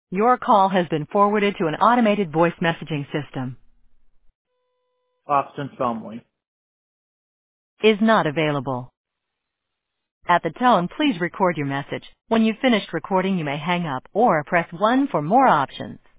Your call has been forwarded to an automated voice messaging system. Austin Thumley. Is not available. At the tone, please record your message. When you've finished recording, you may hang up or press 1 for more options.